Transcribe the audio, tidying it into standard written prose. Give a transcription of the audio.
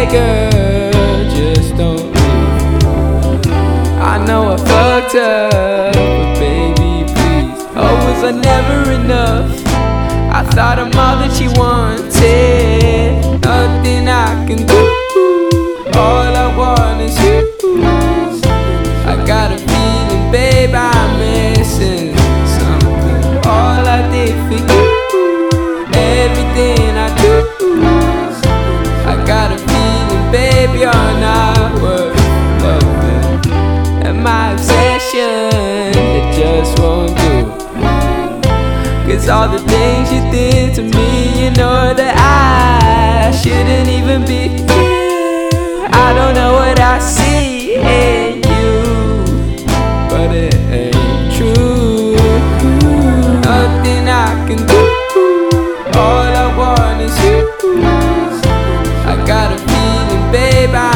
hey girl, just don't leave. I know I fucked up, but baby please. Oh, was I never enough? I thought I'm all that you wanted. Nothing I can do, all I want is you. I got a feeling, babe, I'm missing something. All I did for you, everything I do. I got a feeling, babe, you're not worth loving. And my obsession, it just won't do. 'Cause all the things you did to me, you know that I shouldn't even be here. I don't know what I see in you, but it ain't true. Nothing I can do, all I want is you. I got a feeling, babe,